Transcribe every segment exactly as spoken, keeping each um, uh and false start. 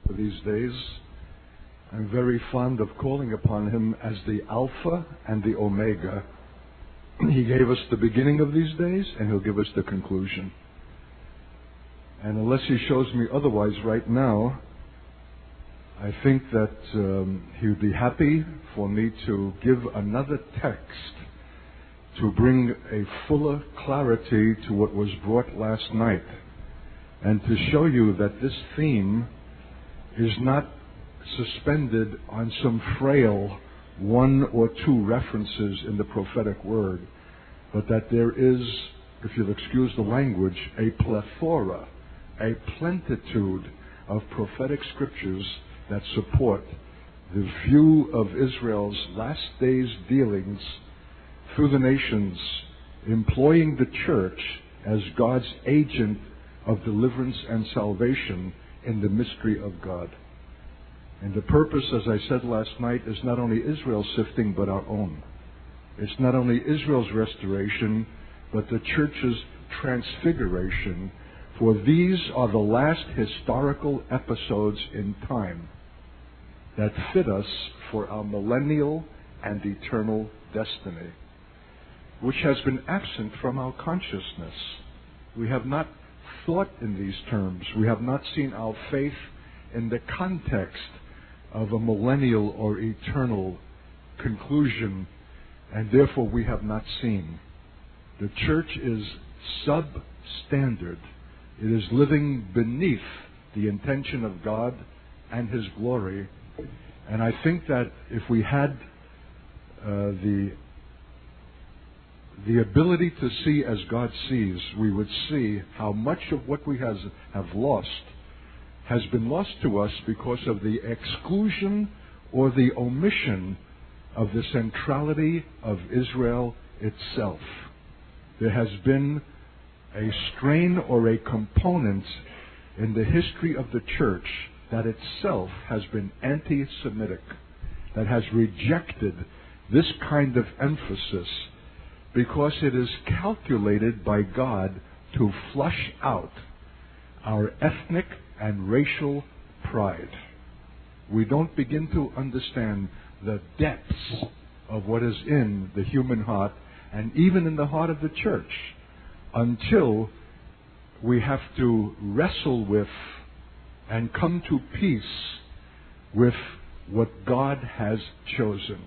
these days. I'm very fond of calling upon him as the Alpha and the Omega. He gave us the beginning of these days, and he'll give us the conclusion. And unless he shows me otherwise right now, I think that um, he would be happy for me to give another text to bring a fuller clarity to what was brought last night, and to show you that this theme is not suspended on some frail one or two references in the prophetic word, but that there is, if you'll excuse the language, a plethora, a plentitude of prophetic scriptures that support the view of Israel's last days dealings through the nations, employing the church as God's agent of deliverance and salvation in the mystery of God. And the purpose, as I said last night, is not only Israel's sifting, but our own. It's not only Israel's restoration, but the church's transfiguration, for these are the last historical episodes in time that fit us for our millennial and eternal destiny, which has been absent from our consciousness. We have not thought in these terms. We have not seen our faith in the context of a millennial or eternal conclusion, and therefore we have not seen. The church is substandard. It is living beneath the intention of God and His glory. And I think that if we had uh, the the ability to see as God sees, we would see how much of what we has, have lost has been lost to us because of the exclusion or the omission of the centrality of Israel itself. There has been a strain or a component in the history of the church that itself has been anti-Semitic, that has rejected this kind of emphasis because it is calculated by God to flush out our ethnic and racial pride. We don't begin to understand the depths of what is in the human heart and even in the heart of the church until we have to wrestle with and come to peace with what God has chosen.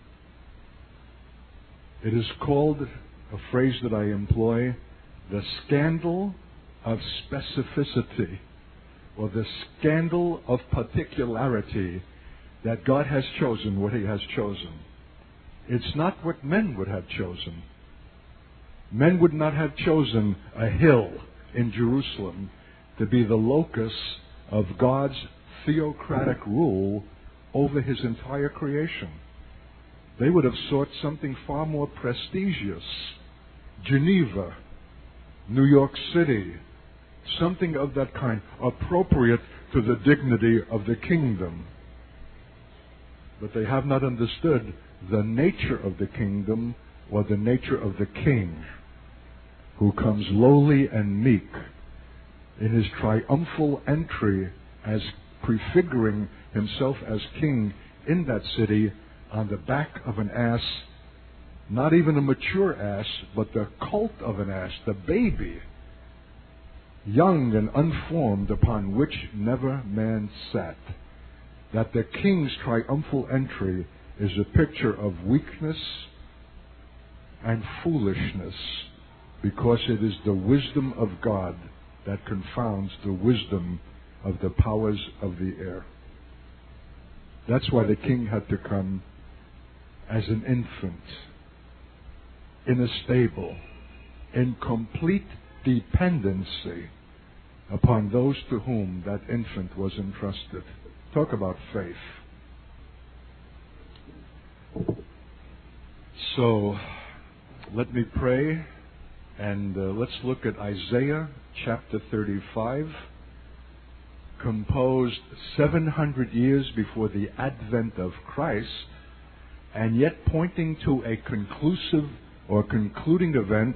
It is called, a phrase that I employ, the scandal of specificity, or the scandal of particularity, that God has chosen what He has chosen. It's not what men would have chosen. Men would not have chosen a hill in Jerusalem to be the locus of God's theocratic rule over His entire creation. They would have sought something far more prestigious. Geneva, New York City, something of that kind, appropriate to the dignity of the kingdom. But they have not understood the nature of the kingdom or the nature of the king, who comes lowly and meek in his triumphal entry as prefiguring himself as king in that city on the back of an ass, not even a mature ass, but the colt of an ass, the baby, young and unformed, upon which never man sat. That the king's triumphal entry is a picture of weakness and foolishness, because it is the wisdom of God that confounds the wisdom of the powers of the air. That's why the king had to come as an infant, in a stable, in complete dependency upon those to whom that infant was entrusted. Talk about faith. So, let me pray, and uh, let's look at Isaiah chapter thirty-five, composed seven hundred years before the advent of Christ, and yet pointing to a conclusive or concluding event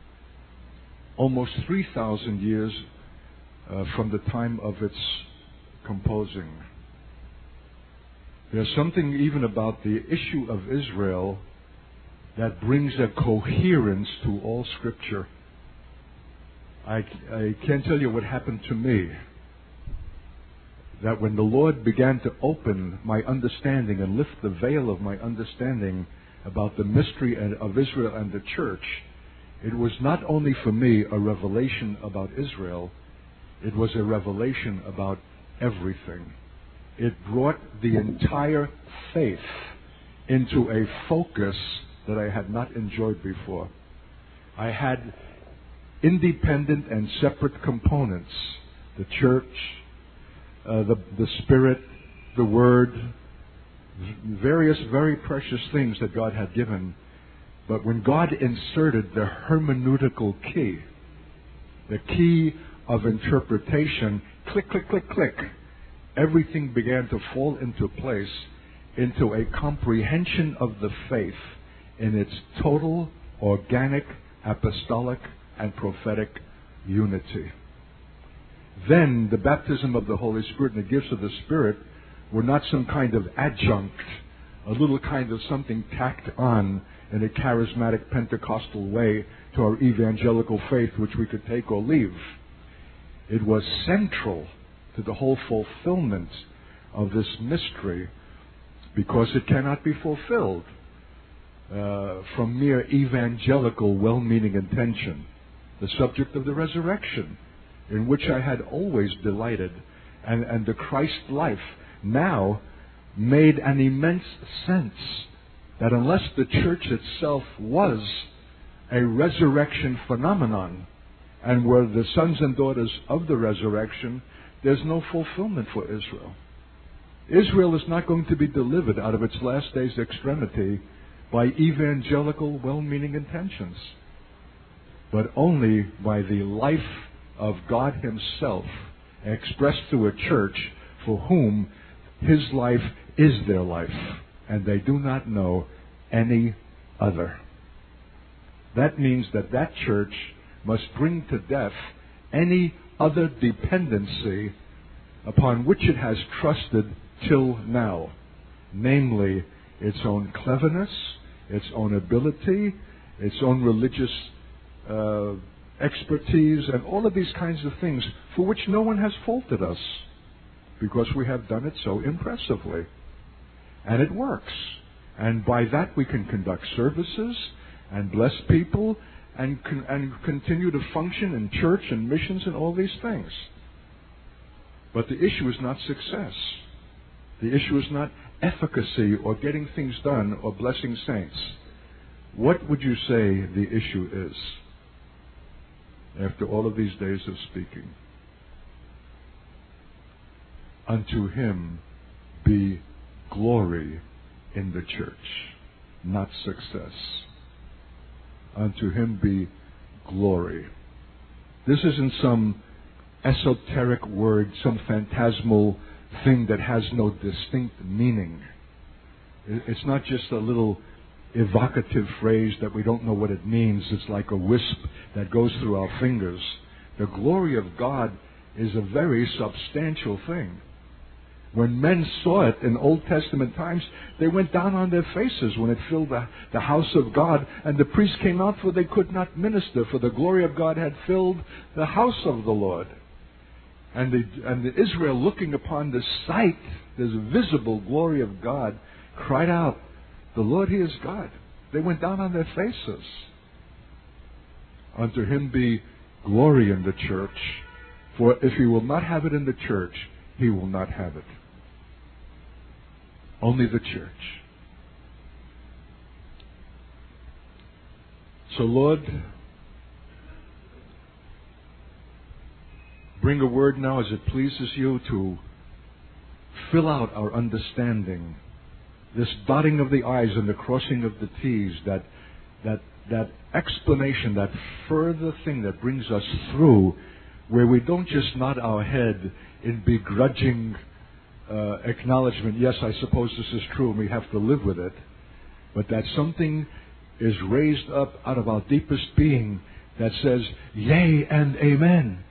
almost three thousand years uh, from the time of its composing. There's something even about the issue of Israel that brings a coherence to all Scripture. I, I can't tell you what happened to me. That when the Lord began to open my understanding and lift the veil of my understanding about the mystery of Israel and the church, it was not only for me a revelation about Israel, it was a revelation about everything. It brought the entire faith into a focus that I had not enjoyed before. I had independent and separate components: the church, uh, the, the Spirit, the Word, various very precious things that God had given. But when God inserted the hermeneutical key, the key of interpretation, click, click, click, click, everything began to fall into place, into a comprehension of the faith in its total, organic, apostolic, and prophetic unity. Then the baptism of the Holy Spirit and the gifts of the Spirit were not some kind of adjunct, a little kind of something tacked on in a charismatic Pentecostal way to our evangelical faith, which we could take or leave. It was central to the whole fulfillment of this mystery, because it cannot be fulfilled uh, from mere evangelical well-meaning intention. The subject of the resurrection, in which I had always delighted, and, and the Christ life now made an immense sense that unless the church itself was a resurrection phenomenon and were the sons and daughters of the resurrection, there's no fulfillment for Israel. Israel is not going to be delivered out of its last day's extremity by evangelical well-meaning intentions, but only by the life of God Himself expressed through a church for whom His life is their life, and they do not know any other. That means that that church must bring to death any other dependency upon which it has trusted till now, namely its own cleverness, its own ability, its own religious uh, expertise, and all of these kinds of things for which no one has faulted us, because we have done it so impressively. And it works. And by that we can conduct services and bless people and, con- and continue to function in church and missions and all these things. But the issue is not success. The issue is not efficacy or getting things done or blessing saints. What would you say the issue is after all of these days of speaking? Unto Him be glory in the church, not success. Unto Him be glory. This isn't some esoteric word, some phantasmal thing that has no distinct meaning. It's not just a little evocative phrase that we don't know what it means. It's like a wisp that goes through our fingers. The glory of God is a very substantial thing. When men saw it in Old Testament times, they went down on their faces when it filled the, the house of God, and the priests came out, for they could not minister, for the glory of God had filled the house of the Lord. And the, and the Israel, looking upon the sight, this visible glory of God, cried out, "The Lord, He is God." They went down on their faces. Unto Him be glory in the church, for if He will not have it in the church, He will not have it. Only the church. So, Lord, bring a word now as it pleases You to fill out our understanding. This dotting of the I's and the crossing of the T's, that, that, that explanation, that further thing that brings us through, where we don't just nod our head in begrudging uh, acknowledgement, yes, I suppose this is true and we have to live with it, but that something is raised up out of our deepest being that says, yea and amen.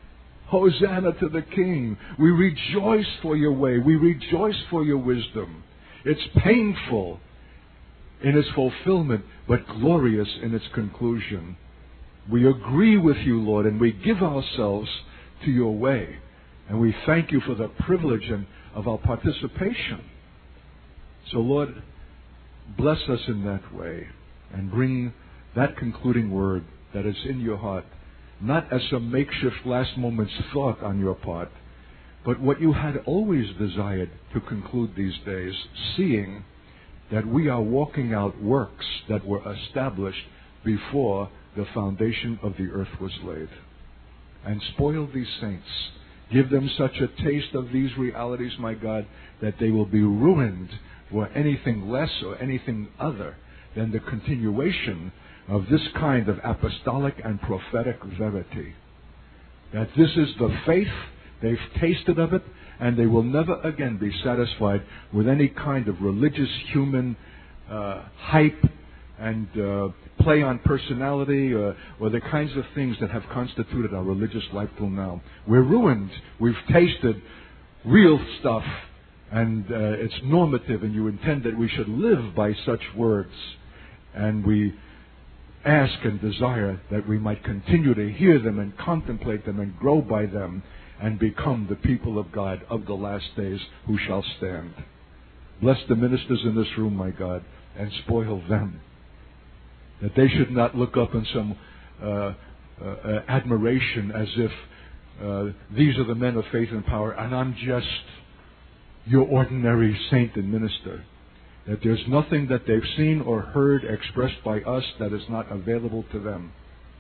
Hosanna to the King. We rejoice for your way. We rejoice for your wisdom. It's painful in its fulfillment, but glorious in its conclusion. We agree with you, Lord, and we give ourselves to your way. And we thank you for the privilege and of our participation. So, Lord, bless us in that way and bring that concluding word that is in your heart, not as some makeshift last moment's thought on your part, but what you had always desired to conclude these days, seeing that we are walking out works that were established before the foundation of the earth was laid. And spoil these saints. Give them such a taste of these realities, my God, that they will be ruined for anything less or anything other than the continuation of this kind of apostolic and prophetic verity. That this is the faith, they've tasted of it, and they will never again be satisfied with any kind of religious human uh, hype and uh, play on personality or, or the kinds of things that have constituted our religious life till now. We're ruined. We've tasted real stuff, and uh, it's normative, and you intend that we should live by such words. And we ask and desire that we might continue to hear them and contemplate them and grow by them and become the people of God of the last days who shall stand. Bless the ministers in this room, my God, and spoil them. That they should not look up in some uh, uh, admiration as if uh, these are the men of faith and power and I'm just your ordinary saint and minister. That there's nothing that they've seen or heard expressed by us that is not available to them.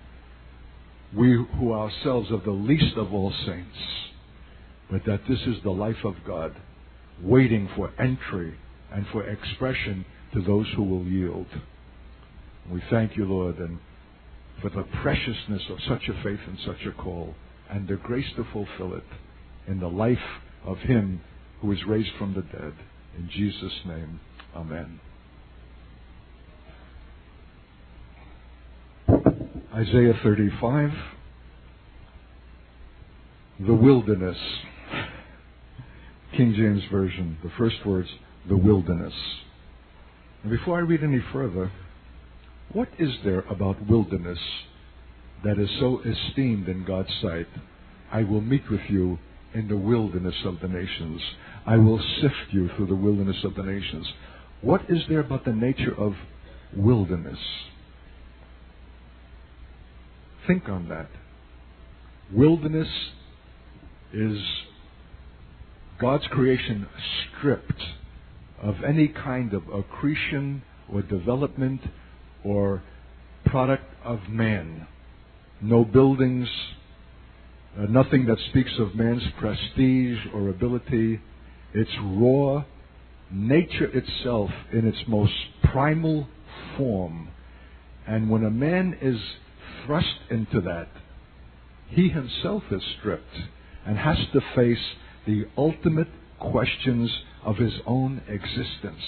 We who ourselves are the least of all saints, but that this is the life of God, waiting for entry and for expression to those who will yield. We thank you, Lord, and for the preciousness of such a faith and such a call, and the grace to fulfill it in the life of Him who is raised from the dead. In Jesus' name, amen. Isaiah thirty-five, the wilderness. King James Version, the first words, the wilderness. And before I read any further, what is there about wilderness that is so esteemed in God's sight? I will meet with you in the wilderness of the nations. I will sift you through the wilderness of the nations. What is there about the nature of wilderness? Think on that. Wilderness is God's creation stripped of any kind of accretion or development or product of man. No buildings, uh, nothing that speaks of man's prestige or ability. It's raw nature itself in its most primal form. And when a man is thrust into that, he himself is stripped and has to face the ultimate questions of his own existence.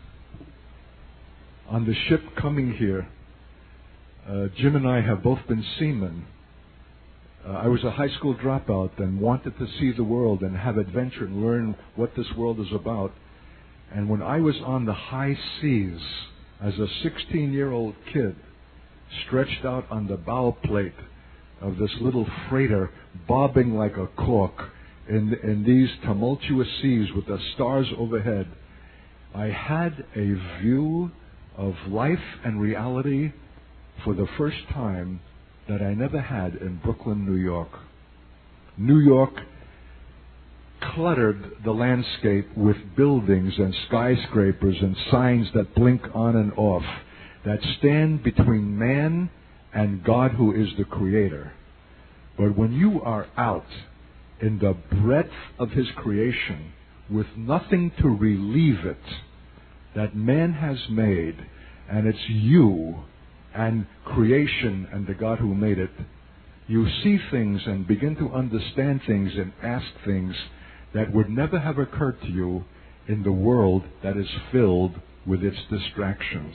On the ship coming here, uh, Jim and I have both been seamen. Uh, I was a high school dropout and wanted to see the world and have adventure and learn what this world is about. And when I was on the high seas as a sixteen-year-old kid, stretched out on the bow plate of this little freighter, bobbing like a cork in, in these tumultuous seas with the stars overhead, I had a view of life and reality for the first time that I never had in Brooklyn, New York. New York cluttered the landscape with buildings and skyscrapers and signs that blink on and off, that stand between man and God who is the Creator. But when you are out in the breadth of His creation with nothing to relieve it that man has made, and it's you and creation and the God who made it, you see things and begin to understand things and ask things that would never have occurred to you in the world that is filled with its distractions.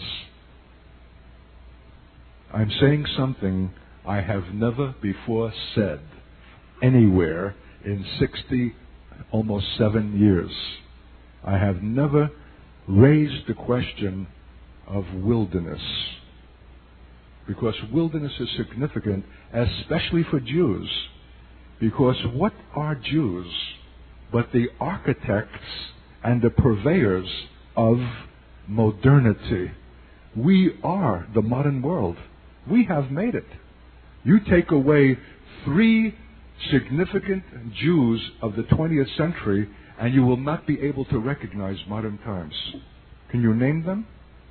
I'm saying something I have never before said, anywhere in sixty, almost seven years. I have never raised the question of wilderness, because wilderness is significant, especially for Jews. Because what are Jews but the architects and the purveyors of modernity? We are the modern world. We have made it. You take away three significant Jews of the twentieth century, and you will not be able to recognize modern times. Can you name them?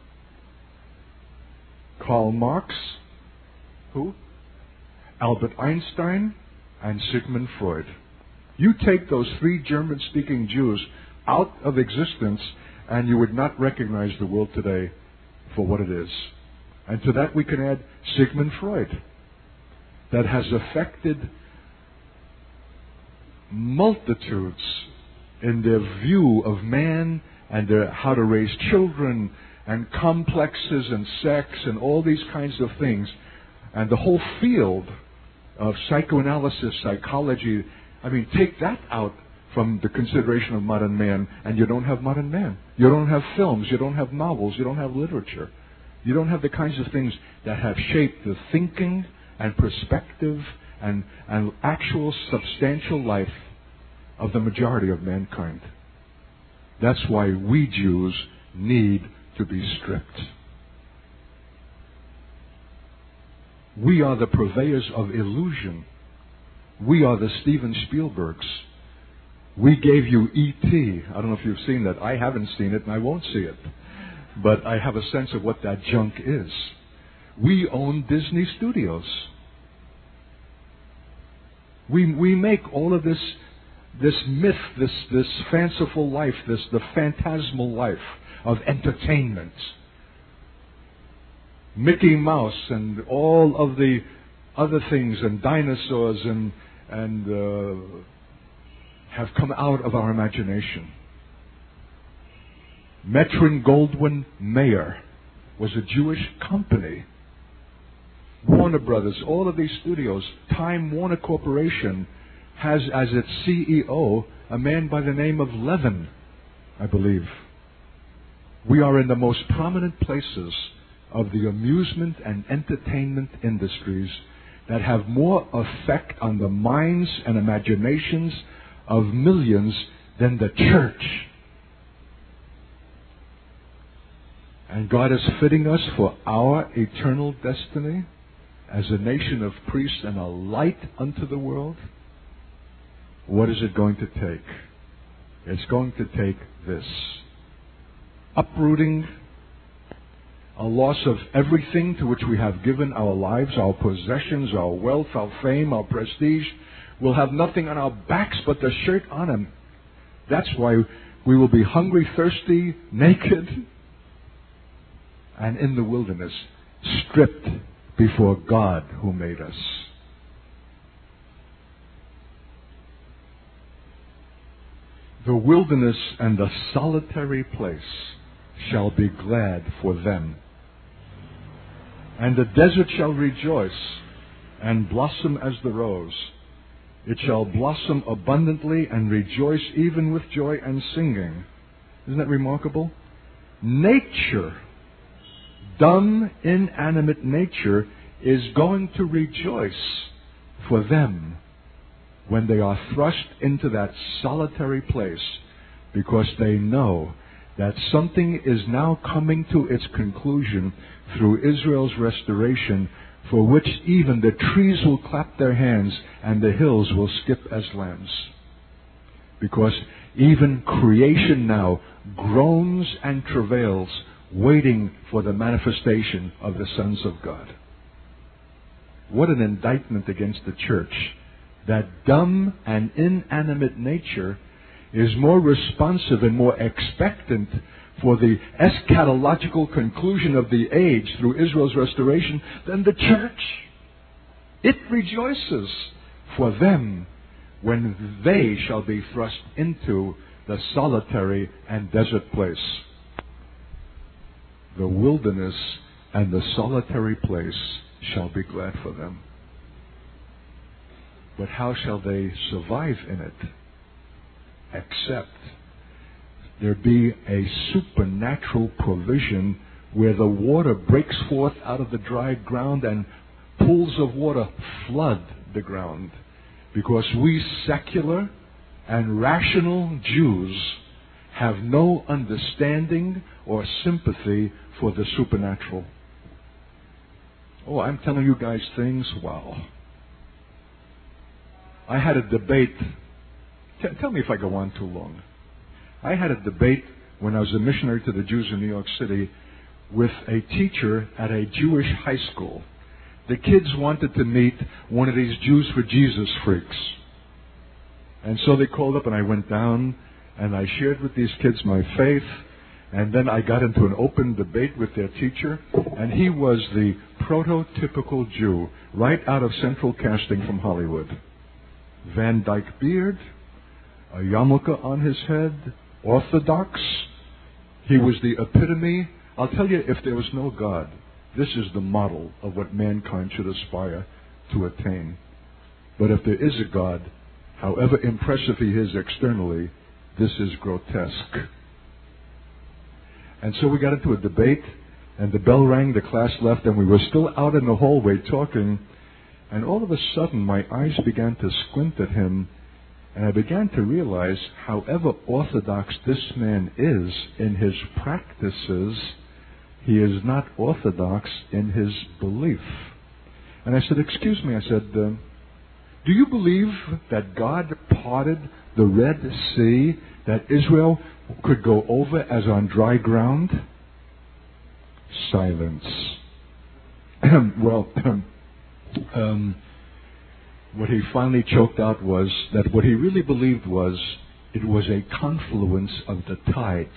Karl Marx, who? Albert Einstein, and Sigmund Freud. You take those three German-speaking Jews out of existence, and you would not recognize the world today for what it is. And to that we can add Sigmund Freud, that has affected multitudes in their view of man and their, how to raise children and complexes and sex and all these kinds of things. And the whole field of psychoanalysis, psychology, I mean, take that out from the consideration of modern man, and you don't have modern man. You don't have films, you don't have novels, you don't have literature. You don't have the kinds of things that have shaped the thinking and perspective and, and actual substantial life of the majority of mankind. That's why we Jews need to be stripped. We are the purveyors of illusion. We are the Steven Spielbergs. We gave you E T I don't know if you've seen that. I haven't seen it and I won't see it. But I have a sense of what that junk is. We own Disney Studios. We we make all of this this myth, this this fanciful life, this the phantasmal life of entertainment. Mickey Mouse and all of the other things and dinosaurs and and uh, have come out of our imagination. Metro-Goldwyn-Mayer was a Jewish company. Warner Brothers, all of these studios, Time Warner Corporation has as its C E O a man by the name of Levin, I believe. We are in the most prominent places of the amusement and entertainment industries that have more effect on the minds and imaginations of millions than the church. And God is fitting us for our eternal destiny as a nation of priests and a light unto the world. What is it going to take? It's going to take this. Uprooting a loss of everything to which we have given our lives, our possessions, our wealth, our fame, our prestige. We'll have nothing on our backs but the shirt on them. That's why we will be hungry, thirsty, naked, and in the wilderness, stripped before God who made us. The wilderness and the solitary place shall be glad for them. And the desert shall rejoice and blossom as the rose. It shall blossom abundantly and rejoice even with joy and singing. Isn't that remarkable? Nature, dumb, inanimate nature, is going to rejoice for them when they are thrust into that solitary place, because they know that something is now coming to its conclusion through Israel's restoration, for which even the trees will clap their hands and the hills will skip as lambs. Because even creation now groans and travails, waiting for the manifestation of the sons of God. What an indictment against the church, that dumb and inanimate nature is more responsive and more expectant for the eschatological conclusion of the age through Israel's restoration than the church. It rejoices for them when they shall be thrust into the solitary and desert place. The wilderness and the solitary place shall be glad for them. But how shall they survive in it? Except there be a supernatural provision where the water breaks forth out of the dry ground and pools of water flood the ground. Because we secular and rational Jews have no understanding or sympathy for the supernatural. Oh, I'm telling you guys things, wow. I had a debate. T- tell me if I go on too long. I had a debate when I was a missionary to the Jews in New York City with a teacher at a Jewish high school. The kids wanted to meet one of these Jews for Jesus freaks. And so they called up and I went down and I shared with these kids my faith. And then I got into an open debate with their teacher. And he was the prototypical Jew right out of Central Casting from Hollywood. Van Dyke beard, a yarmulke on his head, orthodox. He was the epitome. I'll tell you, if there was no God, this is the model of what mankind should aspire to attain. But if there is a God, however impressive he is externally, this is grotesque. And so we got into a debate, and the bell rang, the class left, and we were still out in the hallway talking, and all of a sudden my eyes began to squint at him, and I began to realize, however orthodox this man is in his practices, he is not orthodox in his belief. And I said, excuse me, I said, uh, do you believe that God parted the Red Sea, that Israel could go over as on dry ground? Silence. Well, um, what he finally choked out was that what he really believed was it was a confluence of the tides.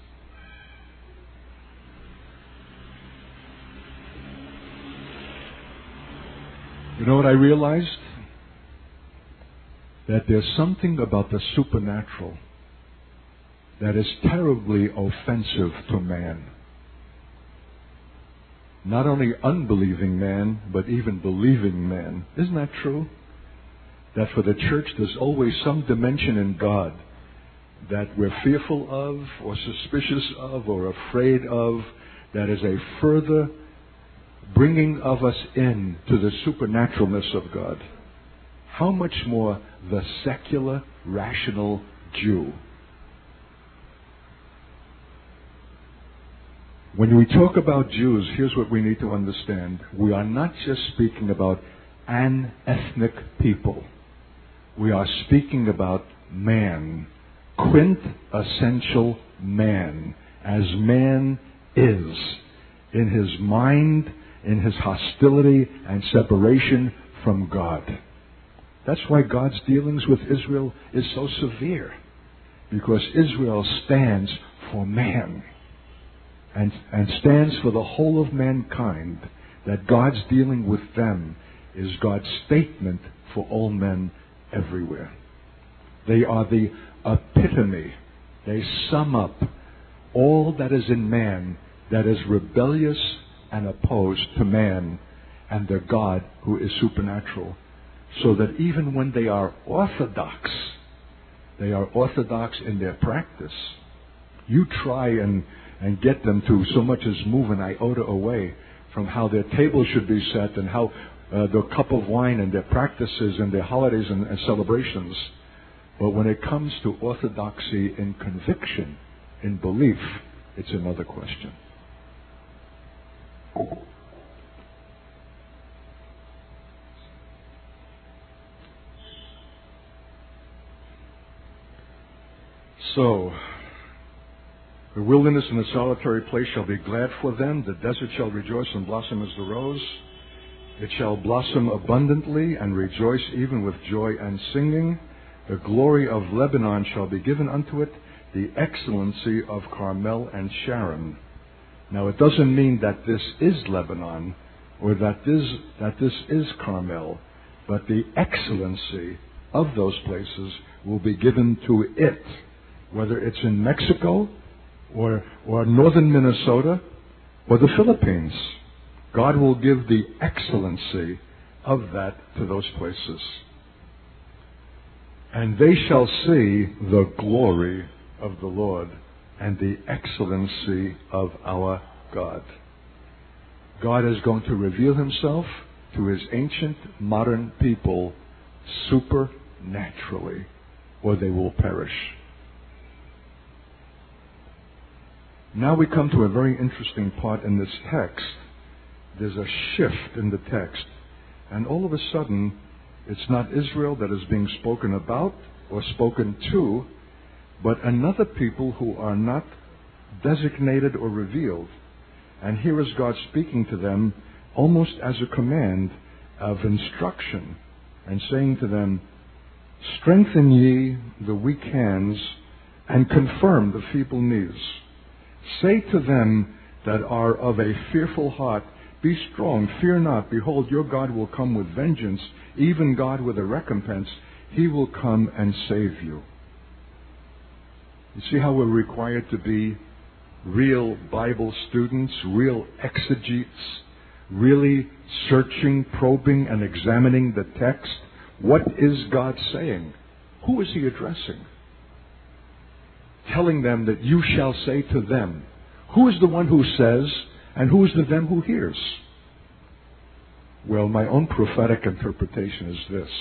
You know what I realized? That there's something about the supernatural that is terribly offensive to man. Not only unbelieving man, but even believing man. Isn't that true? That for the church there's always some dimension in God that we're fearful of, or suspicious of, or afraid of, that is a further bringing of us in to the supernaturalness of God. How much more the secular, rational Jew? When we talk about Jews, here's what we need to understand. We are not just speaking about an ethnic people. We are speaking about man, quintessential man, as man is, in his mind, in his hostility and separation from God. That's why God's dealings with Israel is so severe, because Israel stands for man and, and stands for the whole of mankind, that God's dealing with them is God's statement for all men everywhere. They are the epitome. They sum up all that is in man that is rebellious and opposed to man and their God who is supernatural. So that even when they are orthodox, they are orthodox in their practice. You try and, and get them to so much as move an iota away from how their table should be set and how uh, the cup of wine and their practices and their holidays and, and celebrations. But when it comes to orthodoxy in conviction, in belief, it's another question. So, the wilderness and the solitary place shall be glad for them. The desert shall rejoice and blossom as the rose. It shall blossom abundantly and rejoice even with joy and singing. The glory of Lebanon shall be given unto it, the excellency of Carmel and Sharon. Now, it doesn't mean that this is Lebanon or that this, that this is Carmel, but the excellency of those places will be given to it, whether it's in Mexico or, or northern Minnesota or the Philippines. God will give the excellency of that to those places. And they shall see the glory of the Lord and the excellency of our God. God is going to reveal himself to his ancient modern people supernaturally, or they will perish. Now we come to a very interesting part in this text. There's a shift in the text. And all of a sudden, it's not Israel that is being spoken about or spoken to, but another people who are not designated or revealed. And here is God speaking to them almost as a command of instruction and saying to them, strengthen ye the weak hands and confirm the feeble knees. Say to them that are of a fearful heart, be strong, fear not. Behold, your God will come with vengeance, even God with a recompense. He will come and save you. You see how we're required to be real Bible students, real exegetes, really searching, probing, and examining the text? What is God saying? Who is he addressing? Telling them that you shall say to them. Who is the one who says, and who is the them who hears? Well, my own prophetic interpretation is this.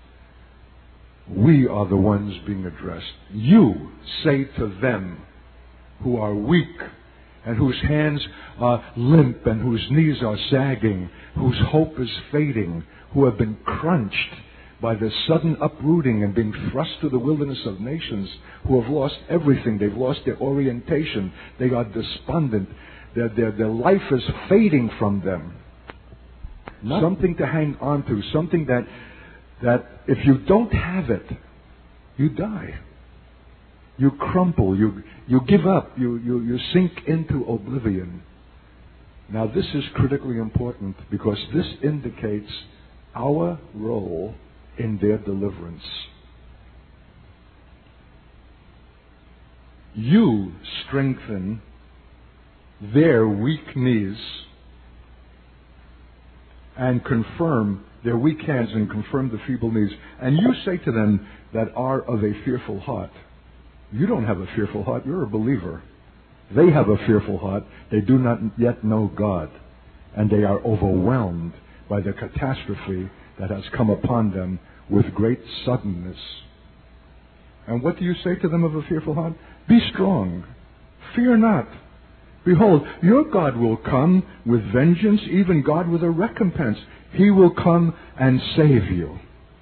We are the ones being addressed. You say to them who are weak and whose hands are limp and whose knees are sagging, whose hope is fading, who have been crunched by the sudden uprooting and being thrust to the wilderness of nations, who have lost everything. They've lost their orientation. They are despondent. Their, their, their life is fading from them. Not something to hang on to, something that, that if you don't have it, you die. You crumple, you, you give up, you, you, you sink into oblivion. Now this is critically important because this indicates our role in their deliverance. You strengthen their weak knees and confirm their weak hands and confirm the feeble knees. And you say to them that are of a fearful heart. You don't have a fearful heart. You're a believer. They have a fearful heart. They do not yet know God. And they are overwhelmed by the catastrophe that has come upon them with great suddenness. And what do you say to them of a fearful heart? Be strong. Fear not. Behold, your God will come with vengeance, even God with a recompense. He will come and save you.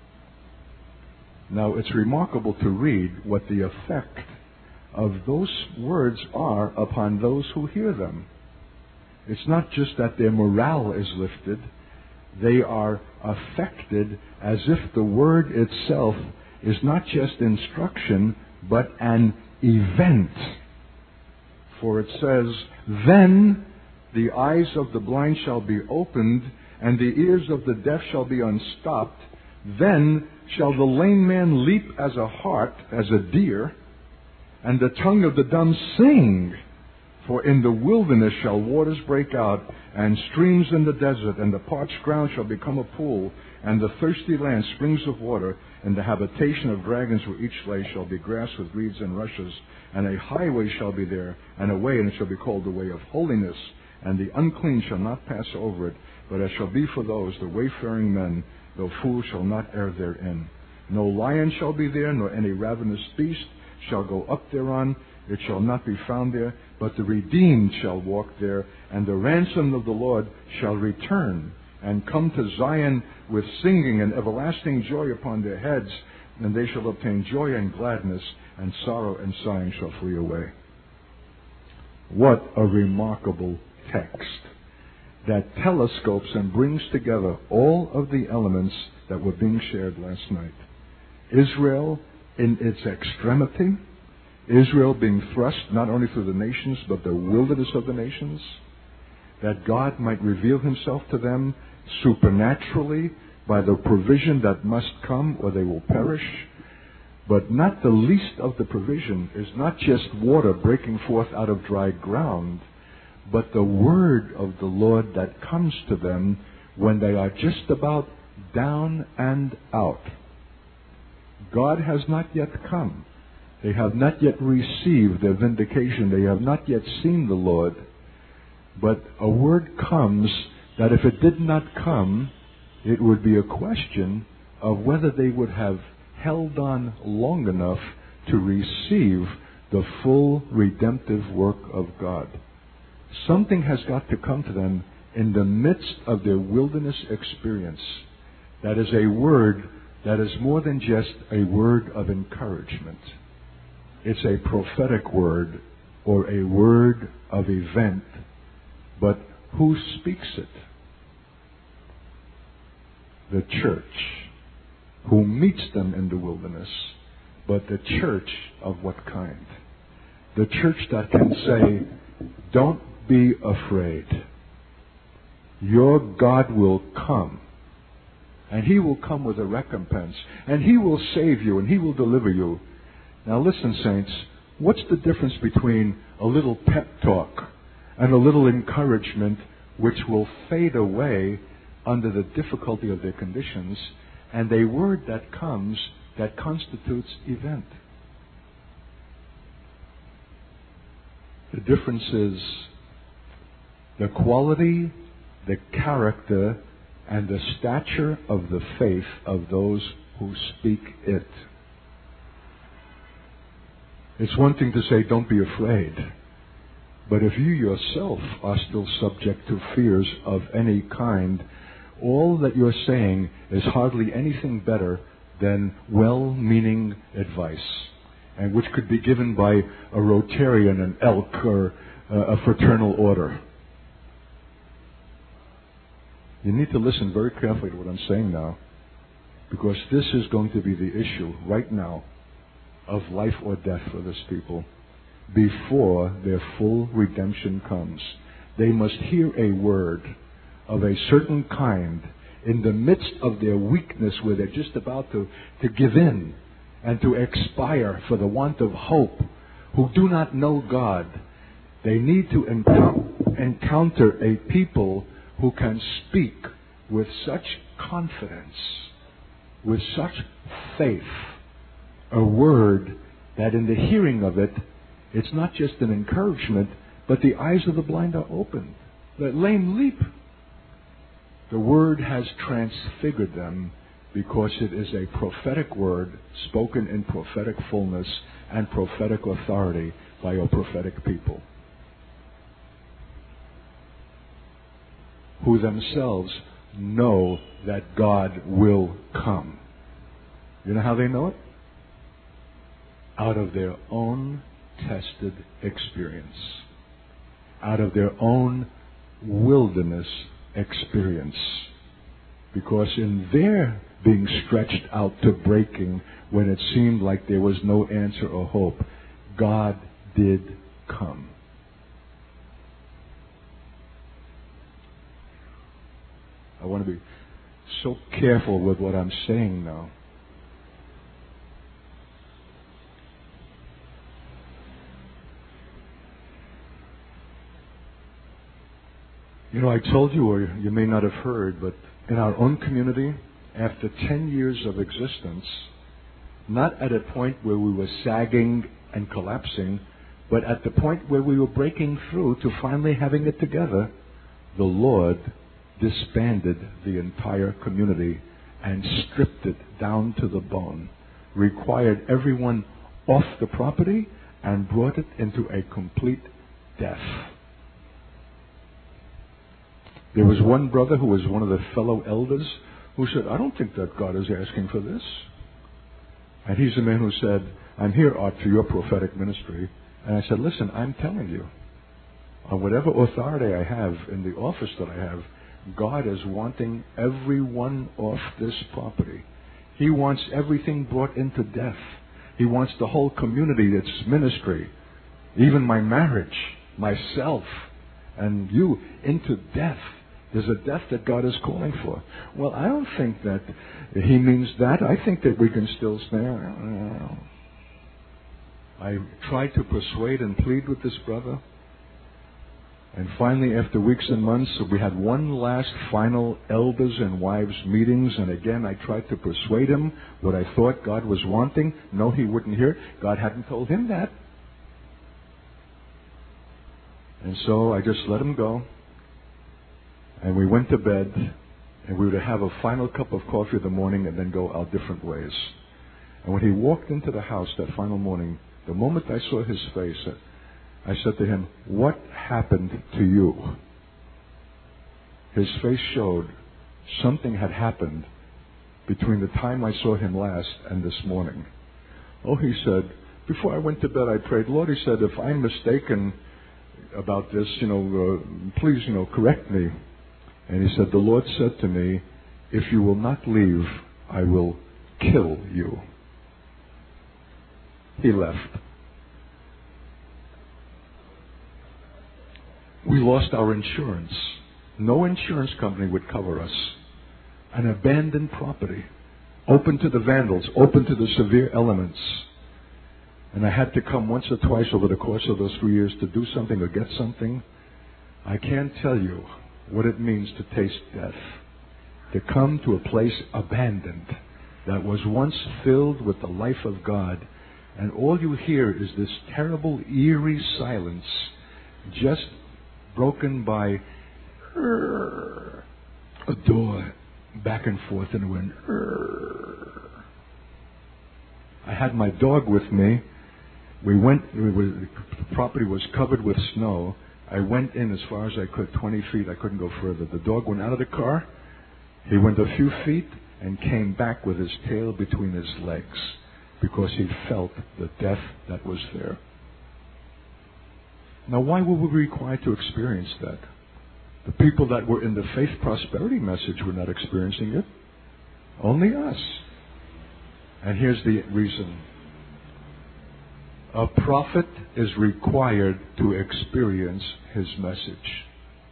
Now, it's remarkable to read what the effect of those words are upon those who hear them. It's not just that their morale is lifted. They are affected as if the word itself is not just instruction, but an event. For it says, then the eyes of the blind shall be opened, and the ears of the deaf shall be unstopped. Then shall the lame man leap as a hart, as a deer, and the tongue of the dumb sing. For in the wilderness shall waters break out, and streams in the desert, and the parched ground shall become a pool, and the thirsty land springs of water, and the habitation of dragons where each lay shall be grass with reeds and rushes, and a highway shall be there, and a way, and it shall be called the way of holiness, and the unclean shall not pass over it, but it shall be for those, the wayfaring men, though fools shall not err therein. No lion shall be there, nor any ravenous beast shall go up thereon, it shall not be found there, but the redeemed shall walk there, and the ransom of the Lord shall return, and come to Zion with singing and everlasting joy upon their heads, and they shall obtain joy and gladness, and sorrow and sighing shall flee away. What a remarkable text that telescopes and brings together all of the elements that were being shared last night. Israel in its extremity, Israel being thrust not only through the nations, but the wilderness of the nations, that God might reveal himself to them supernaturally by the provision that must come or they will perish. But not the least of the provision is not just water breaking forth out of dry ground, but the word of the Lord that comes to them when they are just about down and out. God has not yet come. They have not yet received their vindication. They have not yet seen the Lord. But a word comes that if it did not come, it would be a question of whether they would have held on long enough to receive the full redemptive work of God. Something has got to come to them in the midst of their wilderness experience. That is a word that is more than just a word of encouragement. It's a prophetic word or a word of event. But who speaks it? The church, who meets them in the wilderness. But the church of what kind? The church that can say, don't be afraid. Your God will come. And He will come with a recompense. And He will save you and He will deliver you. Now listen, saints, what's the difference between a little pep talk and a little encouragement which will fade away under the difficulty of their conditions, and a word that comes that constitutes event? The difference is the quality, the character, and the stature of the faith of those who speak it. It's one thing to say, don't be afraid. But if you yourself are still subject to fears of any kind, all that you're saying is hardly anything better than well-meaning advice, and which could be given by a Rotarian, an elk, or uh, a fraternal order. You need to listen very carefully to what I'm saying now, because this is going to be the issue right now of life or death for this people before their full redemption comes. They must hear a word of a certain kind in the midst of their weakness, where they're just about to, to give in and to expire for the want of hope, who do not know God. They need to encou- encounter a people who can speak with such confidence, with such faith, a word that in the hearing of it, it's not just an encouragement, but the eyes of the blind are opened. The lame leap. The word has transfigured them because it is a prophetic word spoken in prophetic fullness and prophetic authority by a prophetic people, who themselves know that God will come. You know how they know it? Out of their own tested experience. Out of their own wilderness experience. Because in their being stretched out to breaking when it seemed like there was no answer or hope, God did come. I want to be so careful with what I'm saying now. You know, I told you, or you may not have heard, but in our own community, after ten years of existence, not at a point where we were sagging and collapsing, but at the point where we were breaking through to finally having it together, the Lord disbanded the entire community and stripped it down to the bone, required everyone off the property, and brought it into a complete death. There was one brother who was one of the fellow elders who said, I don't think that God is asking for this. And he's the man who said, I'm here, Art, for your prophetic ministry. And I said, listen, I'm telling you, on whatever authority I have in the office that I have, God is wanting everyone off this property. He wants everything brought into death. He wants the whole community, its ministry, even my marriage, myself, and you, into death. There's a death that God is calling for. Well, I don't think that He means that. I think that we can still stand. I tried to persuade and plead with this brother. And finally, after weeks and months, we had one last final elders and wives meetings. And again, I tried to persuade him what I thought God was wanting. No, he wouldn't hear. God hadn't told him that. And so I just let him go. And we went to bed. And we would have a final cup of coffee in the morning and then go our different ways. And when he walked into the house that final morning, the moment I saw his face, I said to him, "What happened to you?" His face showed something had happened between the time I saw him last and this morning. Oh, he said, "Before I went to bed, I prayed, Lord," he said, "if I'm mistaken about this, you know, uh, please, you know, correct me." And he said, "The Lord said to me, if you will not leave, I will kill you." He left. We lost our insurance. No insurance company would cover us. An abandoned property, open to the vandals, open to the severe elements. And I had to come once or twice over the course of those three years to do something or get something. I can't tell you what it means to taste death. To come to a place abandoned that was once filled with the life of God, and all you hear is this terrible, eerie silence, just broken by a door back and forth in the wind. I had my dog with me. We went, we were, the property was covered with snow. I went in as far as I could, twenty feet. I couldn't go further. The dog went out of the car. He went a few feet and came back with his tail between his legs because he felt the death that was there. Now, why were we required to experience that? The people that were in the faith prosperity message were not experiencing it. Only us. And here's the reason. A prophet is required to experience his message.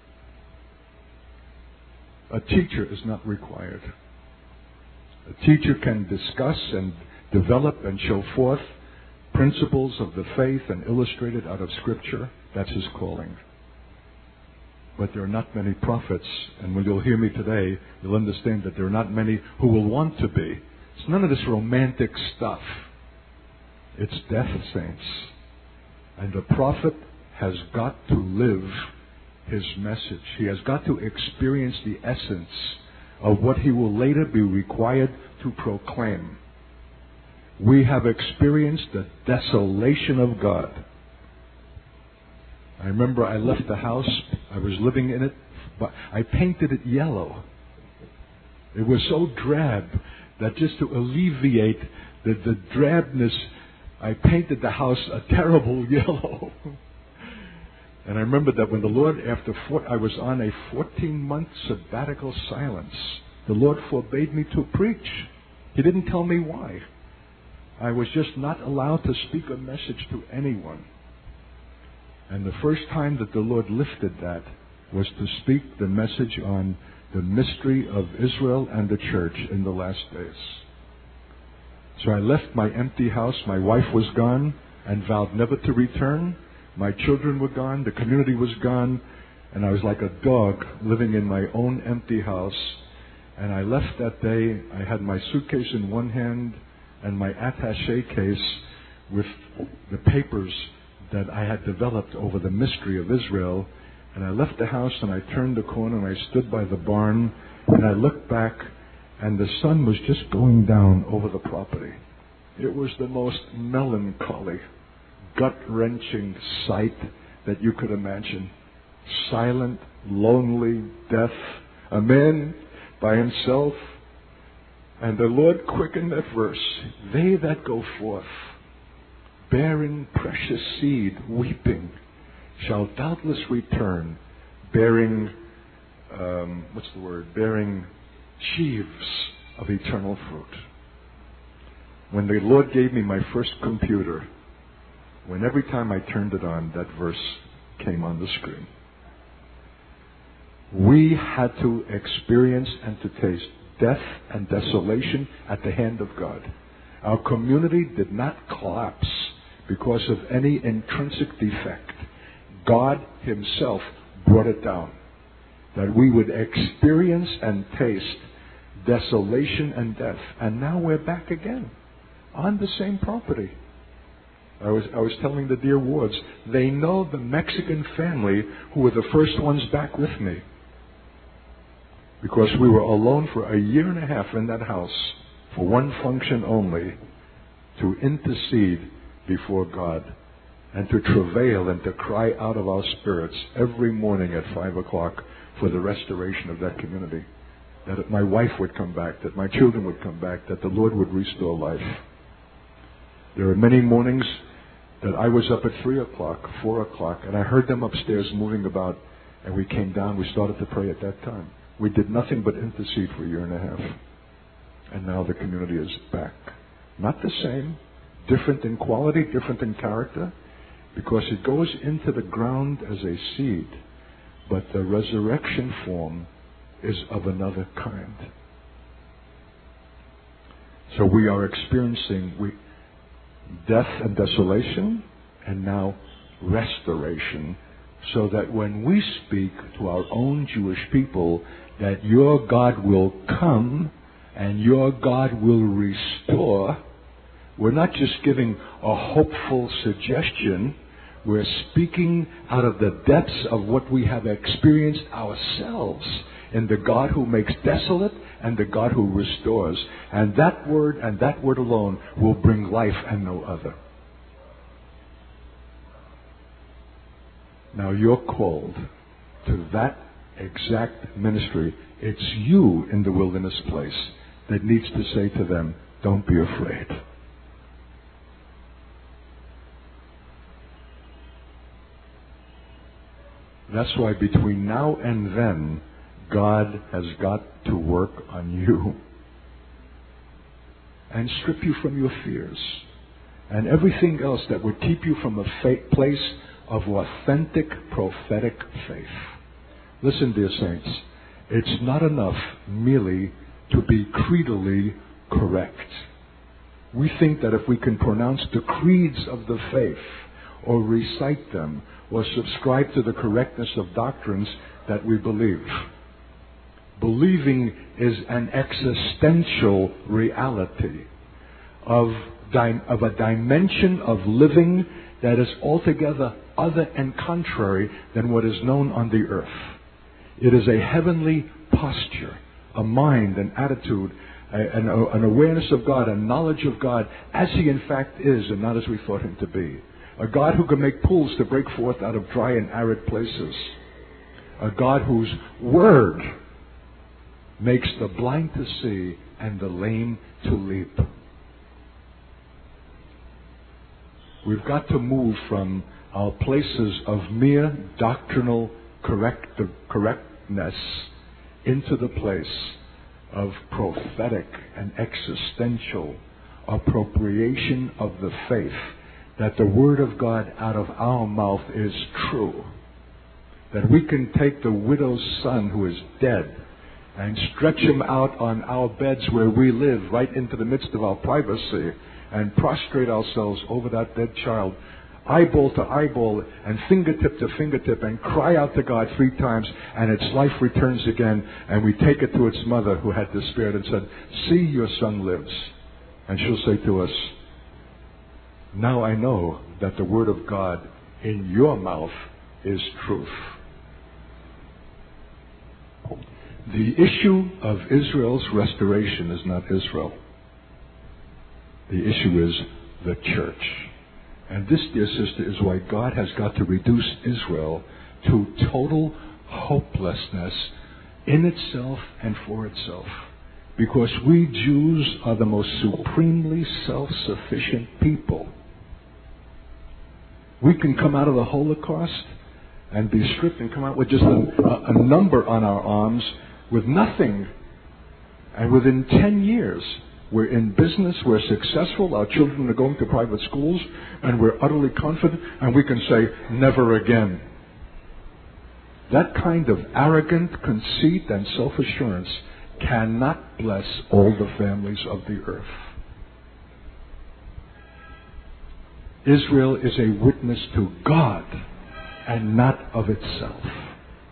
A teacher is not required. A teacher can discuss and develop and show forth principles of the faith and illustrate it out of Scripture. That's his calling. But there are not many prophets, and when you'll hear me today, you'll understand that there are not many who will want to be. It's none of this romantic stuff. It's death, saints. And the prophet has got to live his message. He has got to experience the essence of what he will later be required to proclaim. We have experienced the desolation of God. I remember I left the house. I was living in it, but I painted it yellow. It was so drab that just to alleviate the, the drabness, I painted the house a terrible yellow. And I remember that when the Lord, after four, I was on a fourteen-month sabbatical silence, the Lord forbade me to preach. He didn't tell me why. I was just not allowed to speak a message to anyone. And the first time that the Lord lifted that was to speak the message on the mystery of Israel and the church in the last days. So I left my empty house. My wife was gone and vowed never to return. My children were gone. The community was gone. And I was like a dog living in my own empty house. And I left that day. I had my suitcase in one hand and my attaché case with the papers that I had developed over the mystery of Israel. And I left the house and I turned the corner and I stood by the barn and I looked back and the sun was just going down over the property. It was the most melancholy, gut-wrenching sight that you could imagine. Silent, lonely, death, a man by himself. And the Lord quickened that verse. They that go forth, bearing precious seed, weeping, shall doubtless return, bearing, um, what's the word, bearing sheaves of eternal fruit. When the Lord gave me my first computer, when every time I turned it on, that verse came on the screen. We had to experience and to taste death and desolation at the hand of God. Our community did not collapse because of any intrinsic defect. God himself brought it down. That we would experience and taste desolation and death. And now we're back again on the same property. I was, I was telling the dear Wards, they know the Mexican family who were the first ones back with me. Because we were alone for a year and a half in that house for one function only, to intercede before God and to travail and to cry out of our spirits every morning at five o'clock for the restoration of that community. That my wife would come back, that my children would come back, that the Lord would restore life. There are many mornings that I was up at three o'clock, four o'clock, and I heard them upstairs moving about, and we came down, we started to pray at that time. We did nothing but intercede for a year and a half. And now the community is back. Not the same, different in quality, different in character, because it goes into the ground as a seed, but the resurrection form is of another kind. So we are experiencing we, death and desolation, and now restoration, so that when we speak to our own Jewish people that your God will come and your God will restore, we're not just giving a hopeful suggestion, we're speaking out of the depths of what we have experienced ourselves in the God who makes desolate and the God who restores. And that word and that word alone will bring life and no other. Now you're called to that exact ministry. It's you in the wilderness place that needs to say to them, don't be afraid. That's why between now and then, God has got to work on you and strip you from your fears and everything else that would keep you from a fa- place of authentic prophetic faith. Listen, dear saints, it's not enough merely to be creedally correct. We think that if we can pronounce the creeds of the faith or recite them or subscribe to the correctness of doctrines that we believe. Believing is an existential reality of, di- of a dimension of living that is altogether other and contrary than what is known on the earth. It is a heavenly posture, a mind, an attitude, a, an, a, an awareness of God, a knowledge of God as He in fact is and not as we thought Him to be. A God who can make pools to break forth out of dry and arid places. A God whose word makes the blind to see and the lame to leap. We've got to move from our places of mere doctrinal correct, correctness into the place of prophetic and existential appropriation of the faith that the Word of God out of our mouth is true. That we can take the widow's son who is dead and stretch him out on our beds where we live, right into the midst of our privacy, and prostrate ourselves over that dead child, eyeball to eyeball and fingertip to fingertip, and cry out to God three times, and its life returns again, and we take it to its mother who had despaired and said, see, your son lives. And she'll say to us, now I know that the Word of God in your mouth is truth. The issue of Israel's restoration is not Israel. The issue is the church. And this, dear sister, is why God has got to reduce Israel to total hopelessness in itself and for itself. Because we Jews are the most supremely self-sufficient people. We can come out of the Holocaust and be stripped and come out with just a, a number on our arms with nothing. And within ten years, we're in business, we're successful, our children are going to private schools, and we're utterly confident, and we can say, never again. That kind of arrogant conceit and self-assurance cannot bless all the families of the earth. Israel is a witness to God and not of itself.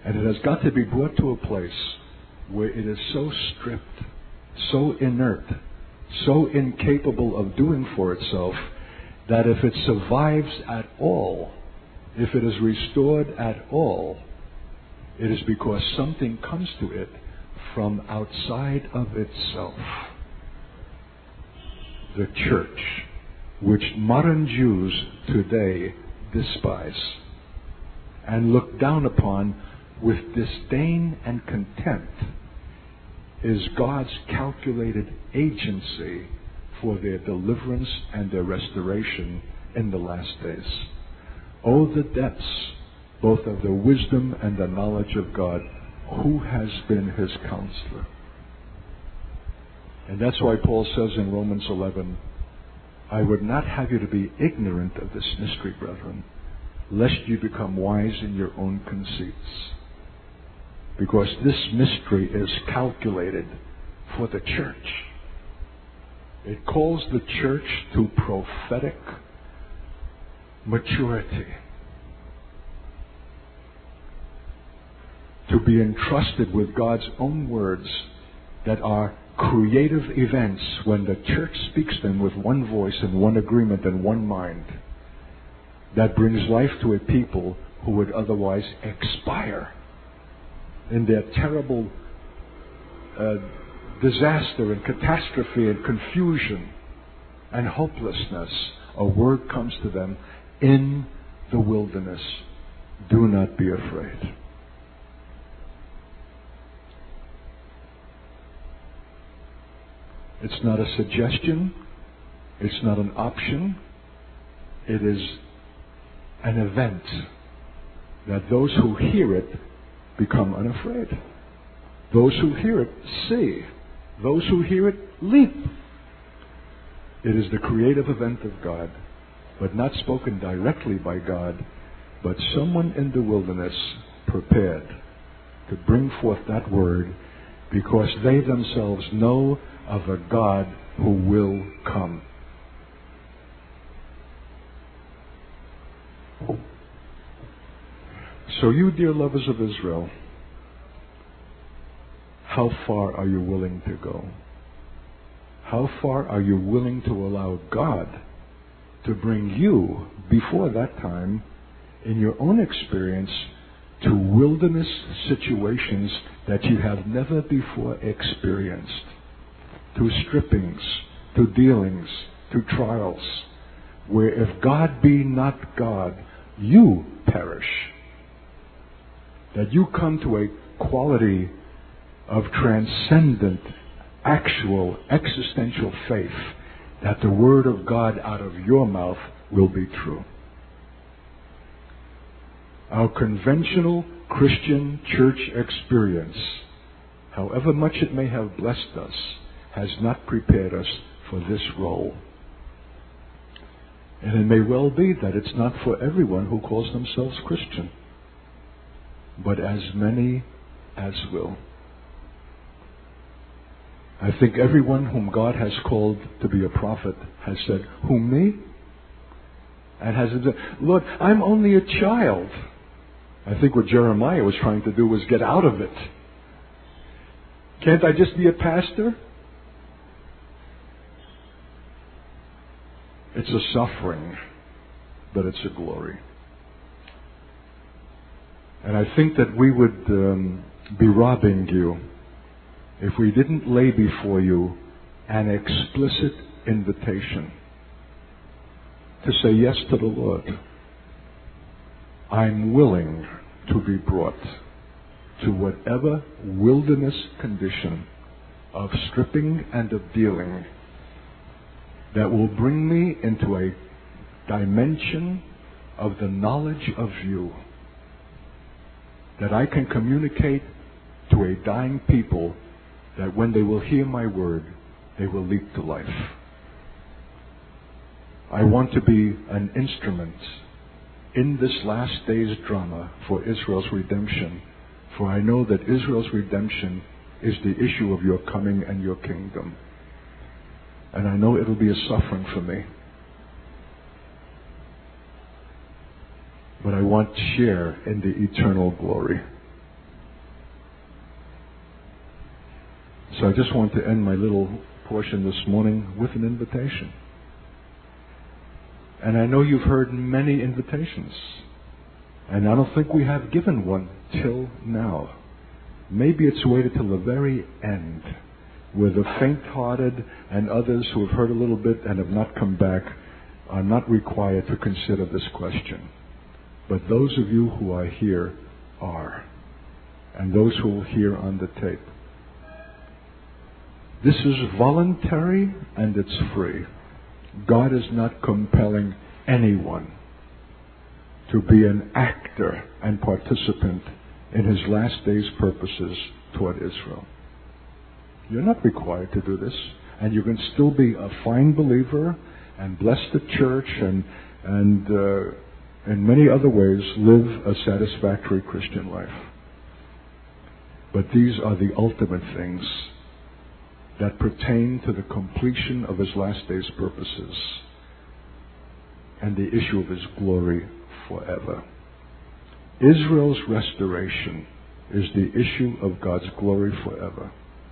And it has got to be brought to a place where it is so stripped, so inert, so incapable of doing for itself, that if it survives at all, if it is restored at all, it is because something comes to it from outside of itself. The church, which modern Jews today despise and look down upon with disdain and contempt, is God's calculated agency for their deliverance and their restoration in the last days. Oh, the depths both of the wisdom and the knowledge of God. Who has been his counselor? And that's why Paul says in Romans eleven, I would not have you to be ignorant of this mystery, brethren, lest you become wise in your own conceits. Because this mystery is calculated for the church. It calls the church to prophetic maturity, to be entrusted with God's own words that are creative events when the church speaks them with one voice and one agreement and one mind, that brings life to a people who would otherwise expire in their terrible uh, disaster and catastrophe and confusion and hopelessness. A word comes to them in the wilderness. Do not be afraid. It's not a suggestion. It's not an option. It is an event that those who hear it become unafraid. Those who hear it see. Those who hear it leap. It is the creative event of God, but not spoken directly by God, but someone in the wilderness prepared to bring forth that word because they themselves know of a God who will come. So you, dear lovers of Israel, how far are you willing to go? How far are you willing to allow God to bring you, before that time, in your own experience, to wilderness situations that you have never before experienced? To strippings, to dealings, to trials, where if God be not God, you perish. That you come to a quality of transcendent, actual, existential faith that the word of God out of your mouth will be true. Our conventional Christian church experience, however much it may have blessed us, has not prepared us for this role. And it may well be that it's not for everyone who calls themselves Christian, but as many as will. I think everyone whom God has called to be a prophet has said, who, me? And has said, Lord, I'm only a child. I think what Jeremiah was trying to do was get out of it. Can't I just be a pastor? It's a suffering, but it's a glory. And I think that we would um, be robbing you if we didn't lay before you an explicit invitation to say yes to the Lord. I'm willing to be brought to whatever wilderness condition of stripping and of dealing that will bring me into a dimension of the knowledge of you, that I can communicate to a dying people that when they will hear my word, they will leap to life. I want to be an instrument in this last day's drama for Israel's redemption, for I know that Israel's redemption is the issue of your coming and your kingdom. And I know it'll be a suffering for me. But I want to share in the eternal glory. So I just want to end my little portion this morning with an invitation. And I know you've heard many invitations. And I don't think we have given one till now. Maybe it's waited till the very end, where the faint-hearted and others who have heard a little bit and have not come back are not required to consider this question. But those of you who are here are. And those who will hear on the tape. This is voluntary and it's free. God is not compelling anyone to be an actor and participant in his last days' purposes toward Israel. You're not required to do this, and you can still be a fine believer and bless the church and and uh, in many other ways live a satisfactory Christian life. But these are the ultimate things that pertain to the completion of his last days' purposes and the issue of his glory forever. Israel's restoration is the issue of God's glory forever.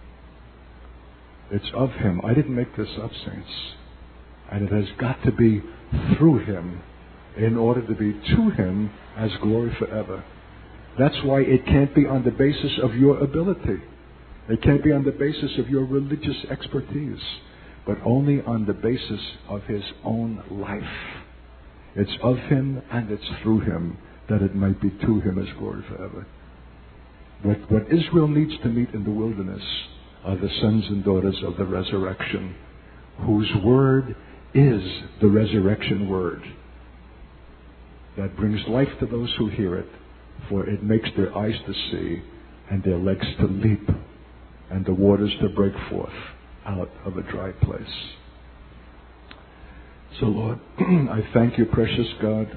It's of him. I didn't make this up, saints. And it has got to be through him in order to be to him as glory forever. That's why it can't be on the basis of your ability. It can't be on the basis of your religious expertise, but only on the basis of his own life. It's of him and it's through him that it might be to him as glory forever. What, what Israel needs to meet in the wilderness are the sons and daughters of the resurrection, whose word is the resurrection word that brings life to those who hear it, for it makes their eyes to see and their legs to leap and the waters to break forth out of a dry place. So Lord, I thank you, precious God.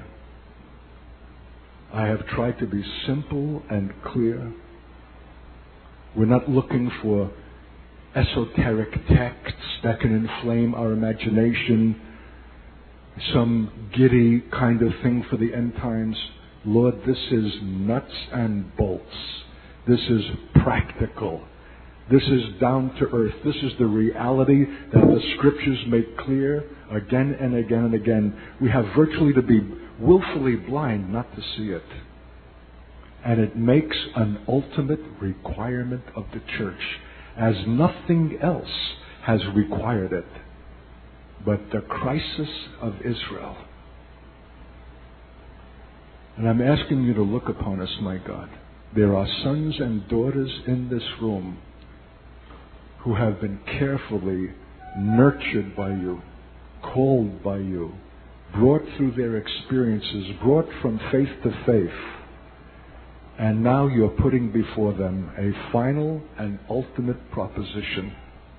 I have tried to be simple and clear. We're not looking for esoteric texts that can inflame our imagination, some giddy kind of thing for the end times. Lord, this is nuts and bolts. This is practical. This is down to earth. This is the reality that the scriptures make clear again and again and again. We have virtually to be willfully blind not to see it. And it makes an ultimate requirement of the church, as nothing else has required it but the crisis of Israel. And I'm asking you to look upon us, my God. There are sons and daughters in this room who have been carefully nurtured by you, called by you, brought through their experiences, brought from faith to faith. And now you're putting before them a final and ultimate proposition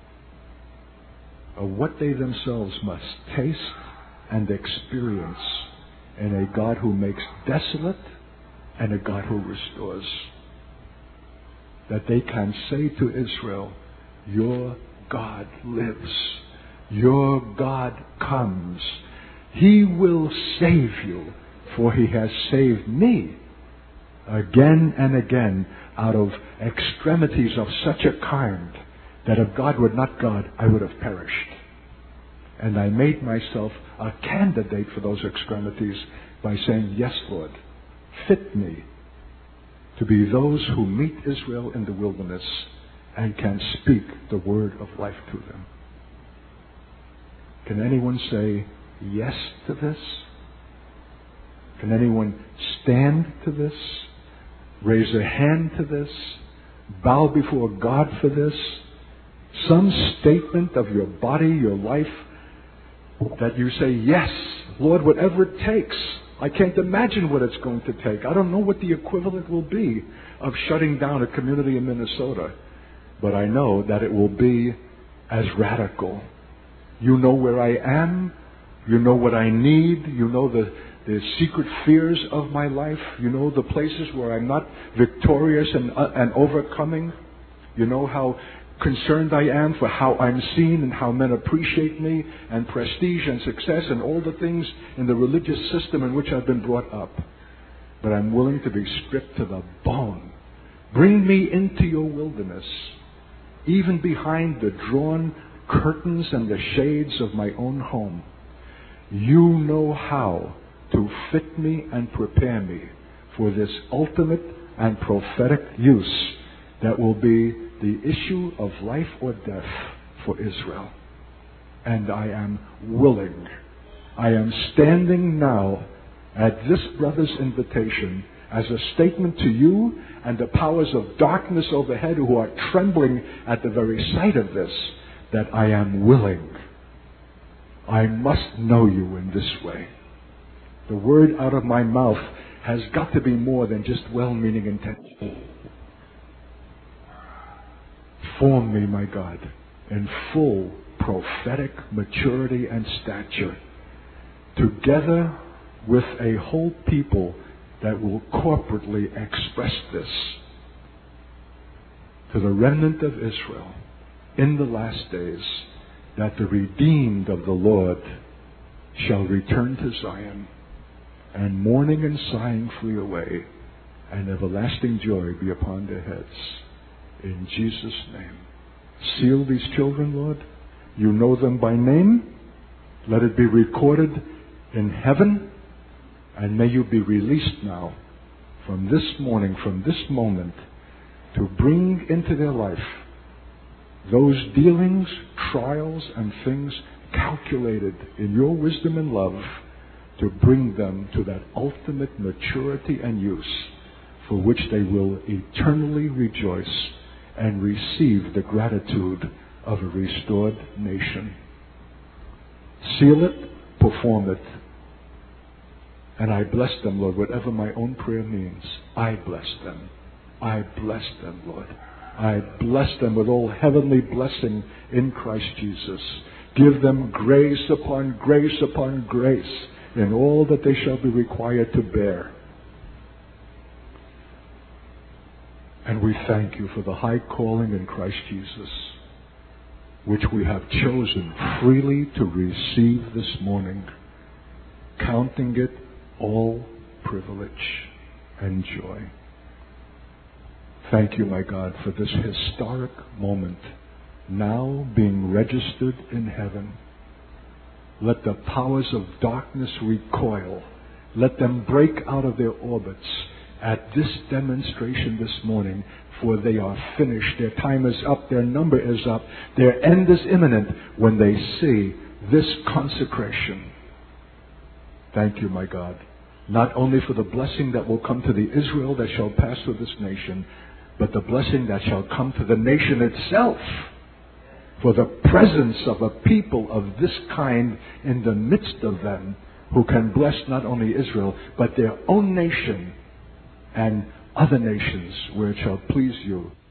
of what they themselves must taste and experience in a God who makes desolate and a God who restores. That they can say to Israel, your God lives. Your God comes. He will save you, for he has saved me again and again out of extremities of such a kind that if God were not God, I would have perished. And I made myself a candidate for those extremities by saying, yes, Lord, fit me to be those who meet Israel in the wilderness and can speak the word of life to them. Can anyone say yes to this? Can anyone stand to this? Raise a hand to this? Bow before God for this? Some statement of your body, your life, that you say, yes, Lord, whatever it takes. I can't imagine what it's going to take. I don't know what the equivalent will be of shutting down a community in Minnesota. But I know that it will be as radical. You know where I am. You know what I need. You know the, the secret fears of my life. You know the places where I'm not victorious and, uh, and overcoming. You know how concerned I am for how I'm seen and how men appreciate me, and prestige and success and all the things in the religious system in which I've been brought up. But I'm willing to be stripped to the bone. Bring me into your wilderness, even behind the drawn curtains and the shades of my own home. You know how to fit me and prepare me for this ultimate and prophetic use that will be the issue of life or death for Israel. And I am willing. I am standing now at this brother's invitation as a statement to you and the powers of darkness overhead who are trembling at the very sight of this, that I am willing. I must know you in this way. The word out of my mouth has got to be more than just well-meaning intention. Form me, my God, in full prophetic maturity and stature, together with a whole people that will corporately express this to the remnant of Israel in the last days, that the redeemed of the Lord shall return to Zion, and mourning and sighing flee away, and everlasting joy be upon their heads. In Jesus' name. Seal these children, Lord. You know them by name. Let it be recorded in heaven, and may you be released now from this morning, from this moment, to bring into their life those dealings, trials, and things calculated in your wisdom and love to bring them to that ultimate maturity and use for which they will eternally rejoice and receive the gratitude of a restored nation. Seal it, perform it, and I bless them, Lord, whatever my own prayer means. I bless them. I bless them, Lord. I bless them with all heavenly blessing in Christ Jesus. Give them grace upon grace upon grace in all that they shall be required to bear. And we thank you for the high calling in Christ Jesus, which we have chosen freely to receive this morning, counting it all privilege and joy. Thank you, my God, for this historic moment now being registered in heaven. Let the powers of darkness recoil. Let them break out of their orbits at this demonstration this morning, for they are finished. Their time is up. Their number is up. Their end is imminent when they see this consecration. Thank you, my God, not only for the blessing that will come to the Israel that shall pass through this nation, but the blessing that shall come to the nation itself, for the presence of a people of this kind in the midst of them, who can bless not only Israel, but their own nation and other nations where it shall please you.